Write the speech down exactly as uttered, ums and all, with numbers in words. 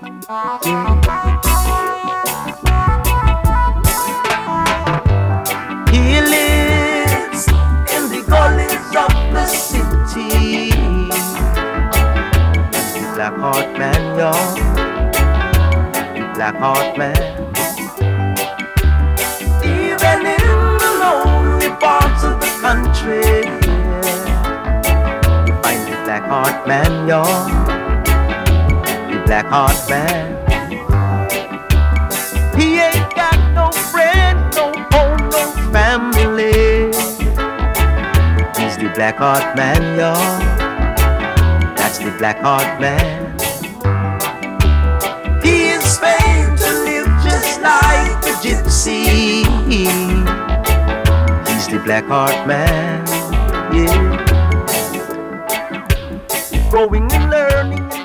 He lives in the gullies of the city. The black heart man, y'all. The black heart man. Even in the lonely parts of the country, yeah, you find the black heart man, y'all. The black heart man. He ain't got no friend, no home, no family. He's the black heart man, y'all. That's the black heart man. He is famed to live just like a gypsy. He's the black heart man, yeah. Growing and learning and